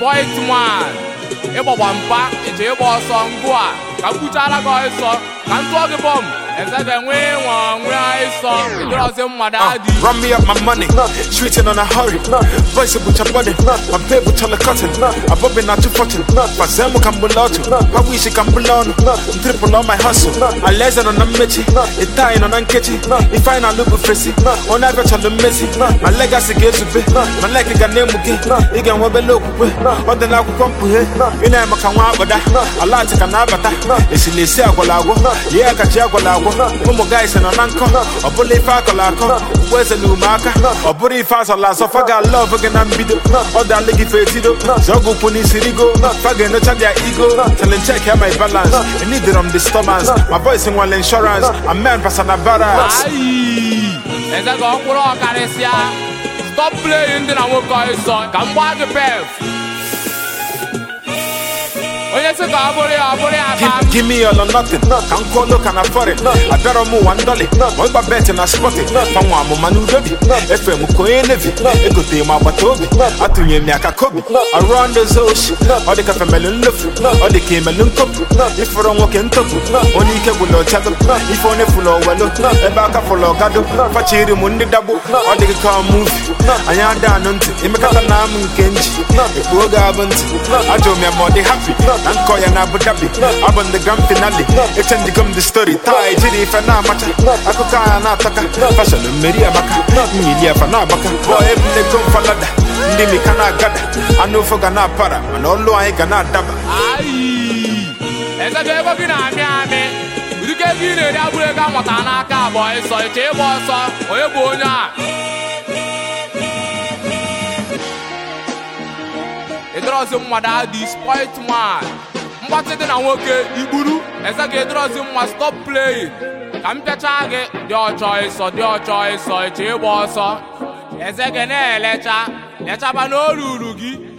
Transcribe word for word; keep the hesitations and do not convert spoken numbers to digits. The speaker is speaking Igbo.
spoilt man. Ịgbagba mpa eche ịgba ọsọ ngwa ka m kwuchala gị ọsọ ka m tụọ gị bọm ezege nwee nwa nwee ịsọ ịdịrọzi mmadụ adị. Run me up my money, streeting on a hurry. Voice with your body, my baby with your cotton. I'm bobbing out to fortune. Fazemo Cambulato, I wish you can belong. Triple on my hustle. I laser on a mechi, a tying on a kitchen. If I not look fresh, on I bet on the messy. My legacy gets to be, my leg can name again. You can wobble look with, but then I could come here. You know, I can't walk with that. I like to can have that. It's in the Siagolago, yeah, I can Jagolago. Como guys and an uncle, or bully Facolaco. Where's a new marker? Or body fast or last of I got love again and beat up. Or that leggy fetido, Zogo Puni Sirigo, Fagan no their ego, telling check here my balance. I need it on disturbance. My voice in one insurance, a man Pasana Barras. Aye, as I go for all Caresia, stop playing the Nawo son. Come back the path. Give, give me all or nothing. Can't call look and afford it. I better move one dolly. My bet and I spot it. From one manu baby. If I'm going heavy, it could be my batobi. I told you, Miaka Kobe. Around the Zosh, or the cafe melon loaf, or the came melon cup. If we're on walking top, only cable or chat. If only full of well, a back of full of gado, Pachiri Mundi double, or the car move. I am down until Imakatanam Kenji. If we're going I told me I'm more happy. And call you Abu Dhabi. I'm on the grand finale. It's in the gum the story. Tai Jiri Fana Macha. Akuka Anataka. Fashion Maria Maka. Media Fana Baka. Boy, every come for Lada. Ndimi Kana Gada. I know for Gana Para. And all I Gana Daba. Aye. As I gave up in Amiami. You get in a Abuega Matanaka boy. So it's a boss or a bona. It draws him what I spoilt man. What's it in a work? Iburu, as I get draws him must stop playing. Come to target your choice or your choice or a chair boss. As I can letter, let up an old Rugi.